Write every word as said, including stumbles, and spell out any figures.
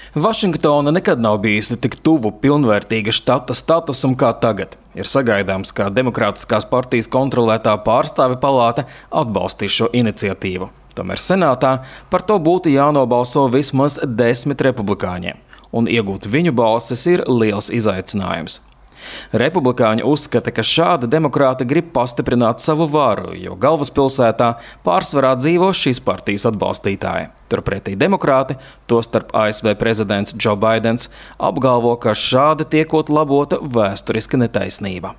Vašingtona nekad nav bijusi tik tuvu pilnvērtīga štata statusam kā tagad. Ir sagaidāms, ka Demokrātiskās partijas kontrolētā pārstāvju palāta atbalstīs šo iniciatīvu. Tomēr senātā par to būtu jānobalso vismaz desmit republikāņiem, un iegūt viņu balsis ir liels izaicinājums. Republikāņi uzskata, ka šādi demokrāti grib pastiprināt savu varu, jo galvaspilsētā pārsvarā dzīvo šīs partijas atbalstītāji. Turpretī demokrāti, tostarp A S V prezidents Džo Baidens, apgalvo, ka šādi tiekot labota vēsturiska netaisnība.